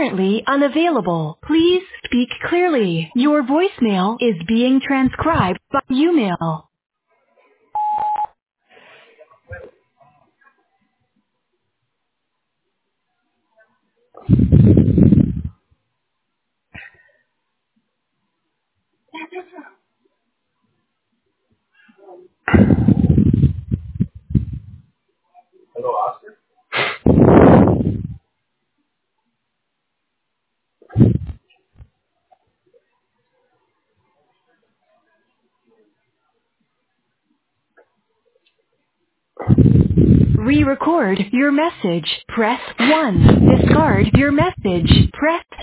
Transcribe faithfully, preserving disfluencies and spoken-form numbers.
currently unavailable. Please speak clearly. Your voicemail is being transcribed by email. Re-record your message. Press one. Discard your message. Press